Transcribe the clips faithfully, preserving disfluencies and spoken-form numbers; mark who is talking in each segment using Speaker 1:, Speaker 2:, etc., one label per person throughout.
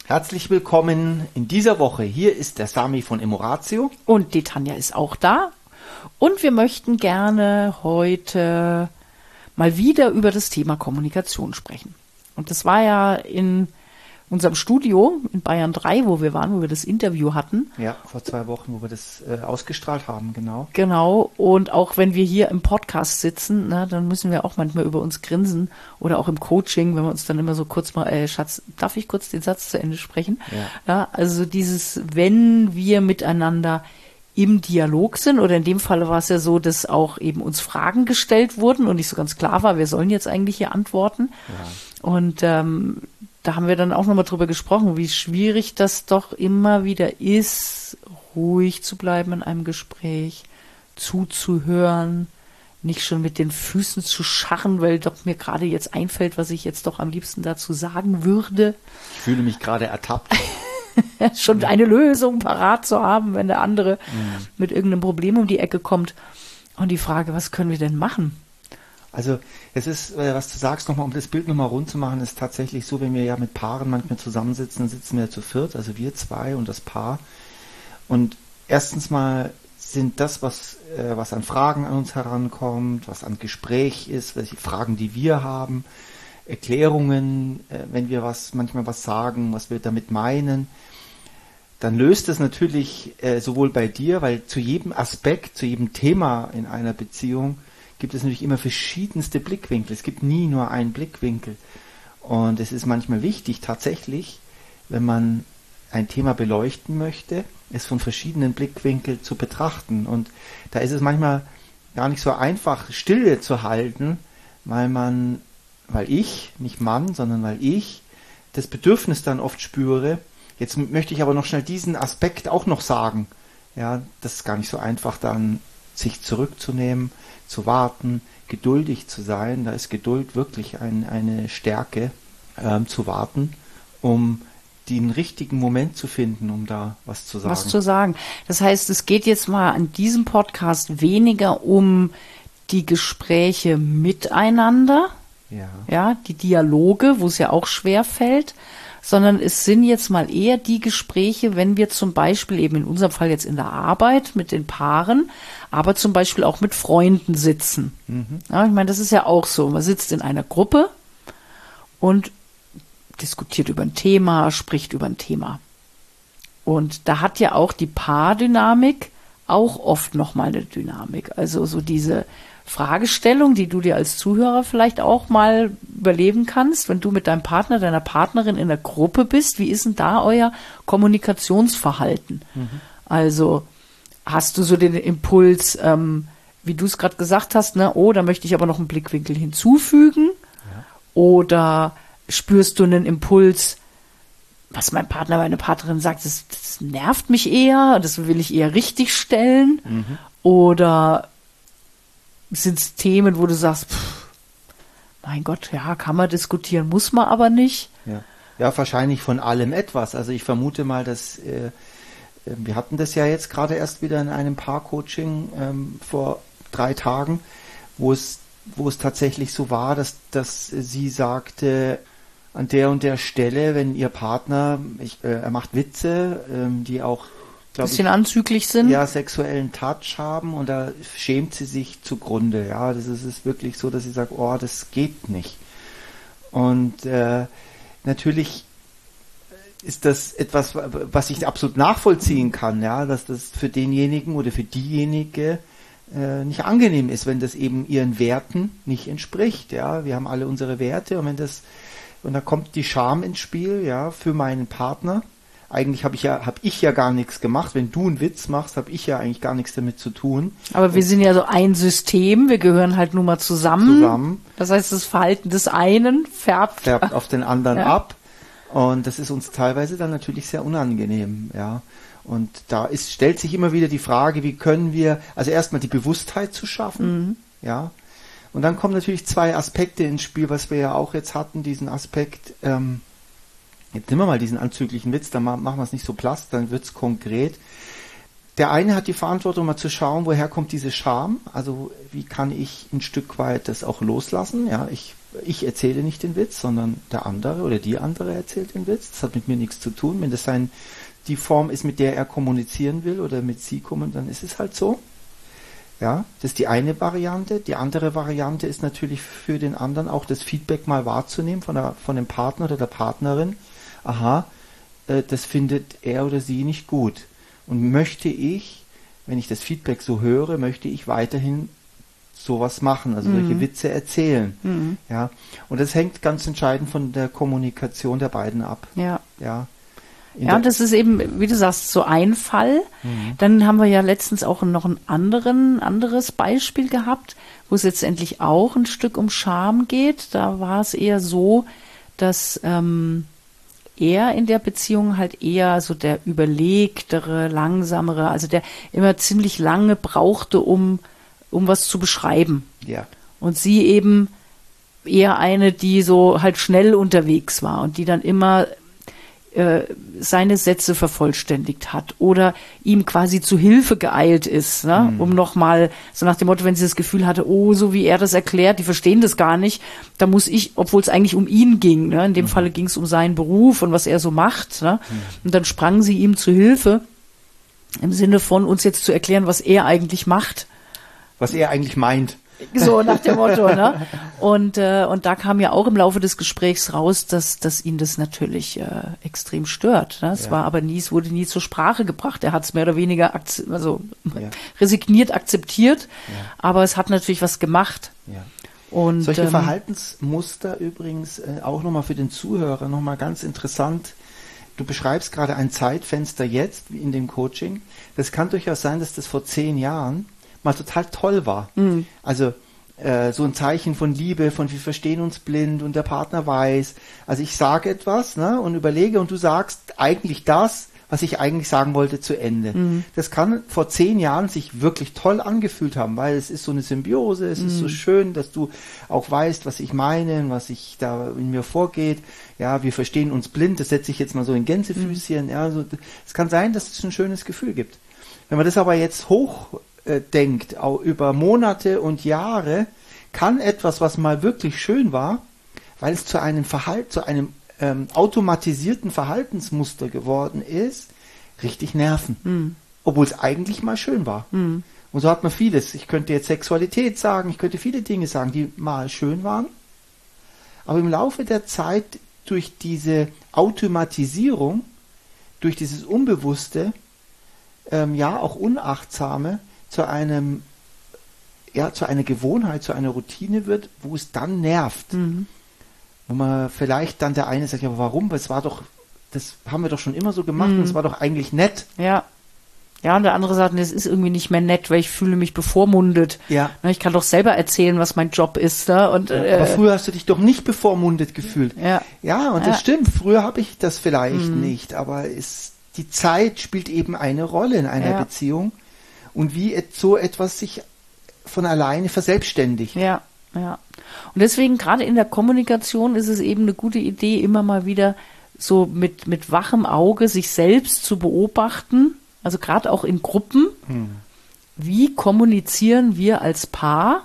Speaker 1: Herzlich willkommen in dieser Woche. Hier ist der Sami von Emoratio.
Speaker 2: Und die Tanja ist auch da. Und wir möchten gerne heute mal wieder über das Thema Kommunikation sprechen. Und das war ja in unserem Studio in Bayern drei, wo wir waren, wo wir das Interview hatten.
Speaker 1: Ja, vor zwei Wochen, wo wir das äh, ausgestrahlt haben, genau.
Speaker 2: Genau, und auch wenn wir hier im Podcast sitzen, na, dann müssen wir auch manchmal über uns grinsen oder auch im Coaching, wenn wir uns dann immer so kurz mal, äh, Schatz, darf ich kurz den Satz zu Ende sprechen?
Speaker 1: Ja.
Speaker 2: Ja, also dieses, wenn wir miteinander im Dialog sind, oder in dem Fall war es ja so, dass auch eben uns Fragen gestellt wurden und nicht so ganz klar war, wir sollen jetzt eigentlich hier antworten.
Speaker 1: Ja.
Speaker 2: Und ähm, da haben wir dann auch nochmal drüber gesprochen, wie schwierig das doch immer wieder ist, ruhig zu bleiben in einem Gespräch, zuzuhören, nicht schon mit den Füßen zu scharren, weil doch mir gerade jetzt einfällt, was ich jetzt doch am liebsten dazu sagen würde.
Speaker 1: Ich fühle mich gerade ertappt.
Speaker 2: Schon eine Lösung parat zu haben, wenn der andere mhm. mit irgendeinem Problem um die Ecke kommt. Und die Frage, was können wir denn machen?
Speaker 1: Also es ist, was du sagst, nochmal, um das Bild nochmal rund zu machen, ist tatsächlich so, wenn wir ja mit Paaren manchmal zusammensitzen, dann sitzen wir zu viert, also wir zwei und das Paar. Und erstens mal sind das, was, äh, was an Fragen an uns herankommt, was an Gespräch ist, welche Fragen, die wir haben, Erklärungen, äh, wenn wir was manchmal was sagen, was wir damit meinen, dann löst es natürlich äh, sowohl bei dir, weil zu jedem Aspekt, zu jedem Thema in einer Beziehung gibt es natürlich immer verschiedenste Blickwinkel. Es gibt nie nur einen Blickwinkel. Und es ist manchmal wichtig, tatsächlich, wenn man ein Thema beleuchten möchte, es von verschiedenen Blickwinkeln zu betrachten. Und da ist es manchmal gar nicht so einfach, Stille zu halten, weil man, weil ich, nicht Mann, sondern weil ich das Bedürfnis dann oft spüre. Jetzt möchte ich aber noch schnell diesen Aspekt auch noch sagen. Ja, das ist gar nicht so einfach, dann sich zurückzunehmen, zu warten, geduldig zu sein. Da ist Geduld wirklich ein, eine Stärke, ähm, zu warten, um den richtigen Moment zu finden, um da was zu sagen.
Speaker 2: Was zu sagen. Das heißt, es geht jetzt mal an diesem Podcast weniger um die Gespräche miteinander,
Speaker 1: ja,
Speaker 2: ja, die Dialoge, wo es ja auch schwer fällt, sondern es sind jetzt mal eher die Gespräche, wenn wir zum Beispiel eben in unserem Fall jetzt in der Arbeit mit den Paaren, aber zum Beispiel auch mit Freunden sitzen.
Speaker 1: Mhm.
Speaker 2: Ja, ich meine, das ist ja auch so. Man sitzt in einer Gruppe und diskutiert über ein Thema, spricht über ein Thema. Und da hat ja auch die Paardynamik auch oft nochmal eine Dynamik. Also so diese Fragestellung, die du dir als Zuhörer vielleicht auch mal überleben kannst, wenn du mit deinem Partner, deiner Partnerin in der Gruppe bist, wie ist denn da euer Kommunikationsverhalten? Mhm. Also hast du so den Impuls, ähm, wie du es gerade gesagt hast, ne, oh, da möchte ich aber noch einen Blickwinkel hinzufügen,
Speaker 1: ja.
Speaker 2: Oder spürst du einen Impuls, was mein Partner, meine Partnerin sagt, das, das nervt mich eher, das will ich eher richtig stellen,
Speaker 1: Mhm.
Speaker 2: Oder sind es Themen, wo du sagst, pff, mein Gott, ja, kann man diskutieren, muss man aber nicht.
Speaker 1: Ja, ja, wahrscheinlich von allem etwas. Also ich vermute mal, dass äh, wir hatten das ja jetzt gerade erst wieder in einem Paar-Coaching ähm, vor drei Tagen, wo es, wo es tatsächlich so war, dass, dass sie sagte, an der und der Stelle, wenn ihr Partner, ich, äh, er macht Witze, ähm, die auch
Speaker 2: Ein bisschen ich, anzüglich sind.
Speaker 1: Ja, sexuellen Touch haben, und da schämt sie sich zugrunde. Ja, das ist, ist wirklich so, dass sie sagt, oh, das geht nicht. Und äh, natürlich ist das etwas, was ich absolut nachvollziehen kann, ja, dass das für denjenigen oder für diejenige äh, nicht angenehm ist, wenn das eben ihren Werten nicht entspricht. Ja, wir haben alle unsere Werte, und wenn das, und da kommt die Scham ins Spiel, ja, für meinen Partner. Eigentlich habe ich ja habe ich ja gar nichts gemacht. Wenn du einen Witz machst, habe ich ja eigentlich gar nichts damit zu tun.
Speaker 2: Aber wir sind ja so ein System, wir gehören halt nun mal zusammen.
Speaker 1: Zusammen.
Speaker 2: Das heißt, das Verhalten des einen färbt,
Speaker 1: färbt auf den anderen
Speaker 2: ja.
Speaker 1: ab. Und das ist uns teilweise dann natürlich sehr unangenehm, ja. Und da ist, stellt sich immer wieder die Frage, wie können wir, also erstmal die Bewusstheit zu schaffen,
Speaker 2: mhm.
Speaker 1: ja. Und dann kommen natürlich zwei Aspekte ins Spiel, was wir ja auch jetzt hatten, diesen Aspekt, ähm, jetzt nehmen wir mal diesen anzüglichen Witz, dann machen wir es nicht so platt, dann wird es konkret. der eine hat die Verantwortung, mal zu schauen, woher kommt diese Scham, also wie kann ich ein Stück weit das auch loslassen, ja, ich, ich erzähle nicht den Witz, sondern der andere oder die andere erzählt den Witz, das hat mit mir nichts zu tun, wenn das sein, die Form ist, mit der er kommunizieren will oder mit sie kommen, dann ist es halt so, ja, das ist die eine Variante, die andere Variante ist natürlich für den anderen auch das Feedback mal wahrzunehmen von, der, von dem Partner oder der Partnerin, aha, äh, das findet er oder sie nicht gut. Und möchte ich, wenn ich das Feedback so höre, möchte ich weiterhin sowas machen, also mhm. solche Witze erzählen. Mhm. Ja. Und das hängt ganz entscheidend von der Kommunikation der beiden ab.
Speaker 2: Ja.
Speaker 1: Ja,
Speaker 2: ja, und das ist eben, wie du sagst, so ein Fall. Mhm. Dann haben wir ja letztens auch noch ein anderen, anderes Beispiel gehabt, wo es letztendlich auch ein Stück um Scham geht. Da war es eher so, dass ähm, er in der Beziehung halt eher so der überlegtere, langsamere, also der immer ziemlich lange brauchte, um, um was zu beschreiben.
Speaker 1: Ja.
Speaker 2: Und sie eben eher eine, die so halt schnell unterwegs war und die dann immer äh, seine Sätze vervollständigt hat oder ihm quasi zu Hilfe geeilt ist, ne? Mhm. Um nochmal, so nach dem Motto, wenn sie das Gefühl hatte, oh, so wie er das erklärt, die verstehen das gar nicht, da muss ich, obwohl es eigentlich um ihn ging, ne? In dem mhm. Falle ging es um seinen Beruf und was er so macht, ne? Mhm. Und dann sprang sie ihm zu Hilfe im Sinne von uns jetzt zu erklären, was er eigentlich macht.
Speaker 1: Was er eigentlich meint.
Speaker 2: So nach dem Motto, ne? Und, äh, und da kam ja auch im Laufe des Gesprächs raus, dass, dass ihn das natürlich äh, extrem stört. Ne? Es ja. war aber nie, es wurde nie zur Sprache gebracht. Er hat es mehr oder weniger akze- also ja. resigniert akzeptiert, ja. aber es hat natürlich was gemacht.
Speaker 1: Ja.
Speaker 2: Und,
Speaker 1: solche
Speaker 2: ähm,
Speaker 1: Verhaltensmuster übrigens äh, auch nochmal für den Zuhörer nochmal ganz interessant. Du beschreibst gerade ein Zeitfenster jetzt in dem Coaching. Das kann durchaus sein, dass das vor zehn Jahren mal total toll war. Mhm. Also äh, so ein Zeichen von Liebe, von wir verstehen uns blind und der Partner weiß. Also ich sage etwas, ne, und überlege und du sagst eigentlich das, was ich eigentlich sagen wollte, zu Ende. Mhm. Das kann vor zehn Jahren sich wirklich toll angefühlt haben, weil es ist so eine Symbiose, es mhm. ist so schön, dass du auch weißt, was ich meine, was ich da in mir vorgeht. Ja, wir verstehen uns blind, das setze ich jetzt mal so in Gänsefüßchen. Mhm. Ja, also, es kann sein, dass es ein schönes Gefühl gibt. Wenn man das aber jetzt hoch denkt, auch über Monate und Jahre, kann etwas, was mal wirklich schön war, weil es zu einem Verhalten, zu einem ähm, automatisierten Verhaltensmuster geworden ist, richtig nerven. Mhm. Obwohl es eigentlich mal schön war. Mhm. Und so hat man vieles. Ich könnte jetzt Sexualität sagen, ich könnte viele Dinge sagen, die mal schön waren. Aber im Laufe der Zeit durch diese Automatisierung, durch dieses Unbewusste, ähm, ja auch Unachtsame, zu einem, ja, zu einer Gewohnheit, zu einer Routine wird, wo es dann nervt. Mhm. Wo man vielleicht dann der eine sagt, ja, aber warum? Weil es war doch, das haben wir doch schon immer so gemacht mhm. und es war doch eigentlich nett.
Speaker 2: Ja. Ja, und der andere sagt, es ist irgendwie nicht mehr nett, weil ich fühle mich bevormundet.
Speaker 1: Ja.
Speaker 2: Ich kann doch selber erzählen, was mein Job ist. Da. Und,
Speaker 1: ja,
Speaker 2: äh,
Speaker 1: aber früher hast du dich doch nicht bevormundet gefühlt.
Speaker 2: Ja,
Speaker 1: ja und
Speaker 2: ja.
Speaker 1: das stimmt. Früher habe ich das vielleicht mhm. nicht, aber es, die Zeit spielt eben eine Rolle in einer
Speaker 2: ja.
Speaker 1: Beziehung. Und wie et, so etwas sich von alleine verselbstständigt.
Speaker 2: Ja, ja. Und deswegen gerade in der Kommunikation ist es eben eine gute Idee, immer mal wieder so mit, mit wachem Auge sich selbst zu beobachten, also gerade auch in Gruppen. Hm. Wie kommunizieren wir als Paar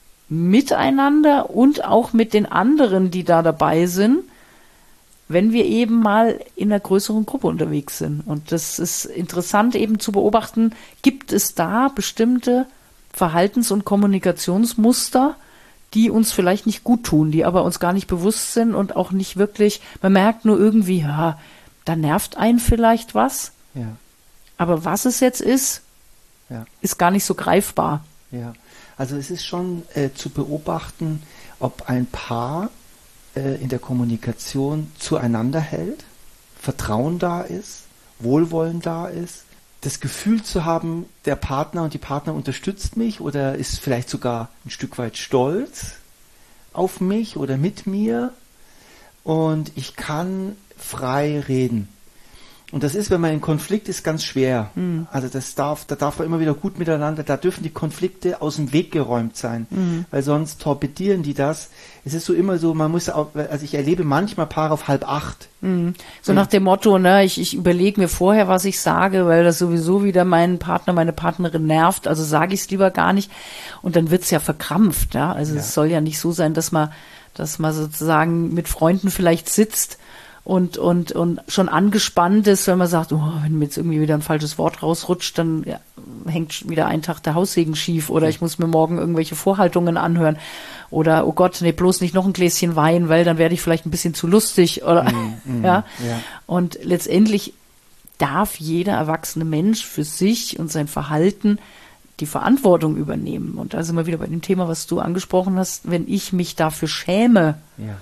Speaker 2: miteinander und auch mit den anderen, die da dabei sind, wenn wir eben mal in einer größeren Gruppe unterwegs sind. Und das ist interessant eben zu beobachten, gibt es da bestimmte Verhaltens- und Kommunikationsmuster, die uns vielleicht nicht gut tun, die aber uns gar nicht bewusst sind und auch nicht wirklich, man merkt nur irgendwie, ja, da nervt einen vielleicht was,
Speaker 1: ja.
Speaker 2: aber was es jetzt ist, ja. ist gar nicht so greifbar.
Speaker 1: Ja, also es ist schon äh, zu beobachten, ob ein Paar in der Kommunikation zueinander hält, Vertrauen da ist, Wohlwollen da ist, das Gefühl zu haben, der Partner und die Partner unterstützt mich oder ist vielleicht sogar ein Stück weit stolz auf mich oder mit mir und ich kann frei reden. Und das ist, wenn man in Konflikt ist, ganz schwer.
Speaker 2: Mhm.
Speaker 1: Also das darf, da darf man immer wieder gut miteinander, da dürfen die Konflikte aus dem Weg geräumt sein,
Speaker 2: Mhm.
Speaker 1: weil sonst torpedieren die das. Es ist so immer so, man muss auch, also ich erlebe manchmal Paare auf halb acht.
Speaker 2: Mhm. So nach dem Motto, ne, ich, ich überlege mir vorher, was ich sage, weil das sowieso wieder meinen Partner, meine Partnerin nervt, also sage ich es lieber gar nicht. Und dann wird's ja verkrampft, ja. Also
Speaker 1: Ja.
Speaker 2: es soll ja nicht so sein, dass man, dass man sozusagen mit Freunden vielleicht sitzt und, und, und schon angespannt ist, wenn man sagt, oh, wenn mir jetzt irgendwie wieder ein falsches Wort rausrutscht, dann ja, hängt wieder ein Tag der Haussegen schief oder ich muss mir morgen irgendwelche Vorhaltungen anhören oder, oh Gott, nee, bloß nicht noch ein Gläschen Wein, weil dann werde ich vielleicht ein bisschen zu lustig oder,
Speaker 1: Mm, mm,
Speaker 2: ja.
Speaker 1: ja.
Speaker 2: Und letztendlich darf jeder erwachsene Mensch für sich und sein Verhalten die Verantwortung übernehmen. Und da sind wir wieder bei dem Thema, was du angesprochen hast, wenn ich mich dafür schäme,
Speaker 1: Ja.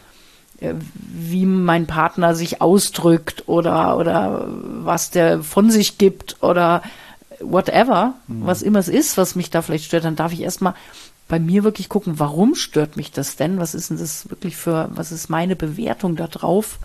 Speaker 2: wie mein Partner sich ausdrückt oder, oder was der von sich gibt oder whatever, mhm. was immer es ist, was mich da vielleicht stört, dann darf ich erstmal bei mir wirklich gucken, warum stört mich das denn? Was ist denn das wirklich für, was ist meine Bewertung da drauf?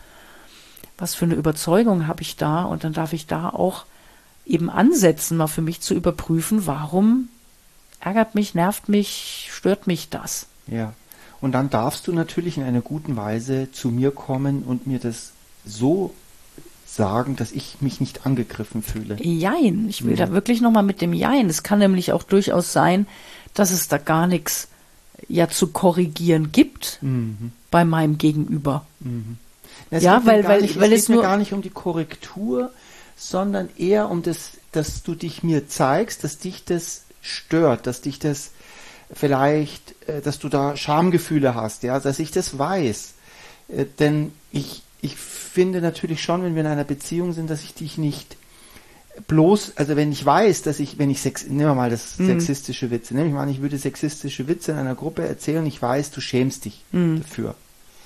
Speaker 2: Was für eine Überzeugung habe ich da? Und dann darf ich da auch eben ansetzen, mal für mich zu überprüfen, warum ärgert mich, nervt mich, stört mich das?
Speaker 1: Ja. Und dann darfst du natürlich in einer guten Weise zu mir kommen und mir das so sagen, dass ich mich nicht angegriffen fühle.
Speaker 2: Jein. Ich will
Speaker 1: Mhm.
Speaker 2: da wirklich nochmal mit dem Jein. Es kann nämlich auch durchaus sein, dass es da gar nichts ja zu korrigieren gibt
Speaker 1: Mhm.
Speaker 2: bei meinem Gegenüber.
Speaker 1: Mhm. Es
Speaker 2: Ja,
Speaker 1: geht mir
Speaker 2: weil-
Speaker 1: gar
Speaker 2: weil-
Speaker 1: nicht,
Speaker 2: weil
Speaker 1: es
Speaker 2: es
Speaker 1: geht mir
Speaker 2: nur-
Speaker 1: gar nicht um die Korrektur, sondern eher um das, dass du dich mir zeigst, dass dich das stört, dass dich das vielleicht, äh, dass du da Schamgefühle hast, ja, dass ich das weiß. Äh, denn ich, ich finde natürlich schon, wenn wir in einer Beziehung sind, dass ich dich nicht bloß, also wenn ich weiß, dass ich, wenn ich sex, nehmen wir mal das
Speaker 2: Mhm.
Speaker 1: sexistische Witze, nehmen wir mal an, ich würde sexistische Witze in einer Gruppe erzählen, ich weiß, du schämst dich
Speaker 2: Mhm.
Speaker 1: dafür.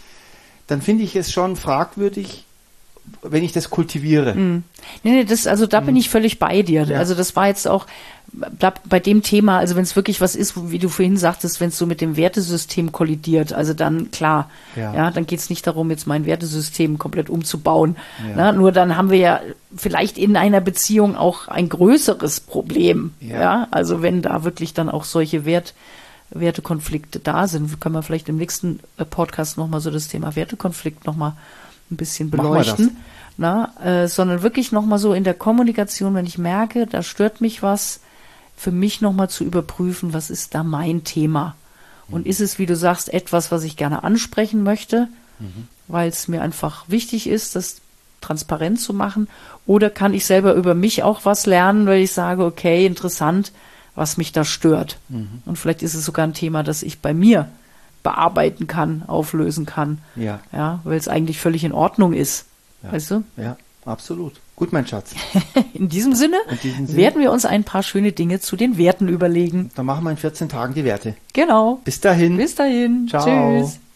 Speaker 1: Dann finde ich es schon fragwürdig, wenn ich das kultiviere.
Speaker 2: Mhm. Nee, nee, das, also da bin ich völlig bei dir.
Speaker 1: Ja.
Speaker 2: Also das war jetzt auch da, bei dem Thema, also wenn es wirklich was ist, wie du vorhin sagtest, wenn es so mit dem Wertesystem kollidiert, also dann klar,
Speaker 1: Ja.
Speaker 2: ja, dann geht es nicht darum, jetzt mein Wertesystem komplett umzubauen.
Speaker 1: Ja.
Speaker 2: Ne? Nur dann haben wir ja vielleicht in einer Beziehung auch ein größeres Problem.
Speaker 1: Ja.
Speaker 2: Ja, also wenn da wirklich dann auch solche Wert Wertekonflikte da sind, können wir vielleicht im nächsten äh, Podcast nochmal so das Thema Wertekonflikt nochmal ein bisschen
Speaker 1: Machen wir das.
Speaker 2: beleuchten. Na, äh, sondern wirklich nochmal so in der Kommunikation, wenn ich merke, da stört mich was, für mich nochmal zu überprüfen, was ist da mein Thema? Und ist es, wie du sagst, etwas, was ich gerne ansprechen möchte,
Speaker 1: Mhm.
Speaker 2: weil es mir einfach wichtig ist, das transparent zu machen? Oder kann ich selber über mich auch was lernen, weil ich sage, okay, interessant, was mich da stört.
Speaker 1: Mhm.
Speaker 2: Und vielleicht ist es sogar ein Thema, das ich bei mir bearbeiten kann, auflösen kann.
Speaker 1: Ja,
Speaker 2: Ja, weil es eigentlich völlig in Ordnung ist.
Speaker 1: Ja.
Speaker 2: Weißt du?
Speaker 1: ja, absolut. Gut, mein Schatz.
Speaker 2: In diesem Sinne
Speaker 1: In diesem Sinne.
Speaker 2: werden wir uns ein paar schöne Dinge zu den Werten überlegen.
Speaker 1: Dann machen wir in vierzehn Tagen die Werte.
Speaker 2: Genau.
Speaker 1: Bis dahin.
Speaker 2: Bis dahin.
Speaker 1: Ciao.
Speaker 2: Tschüss.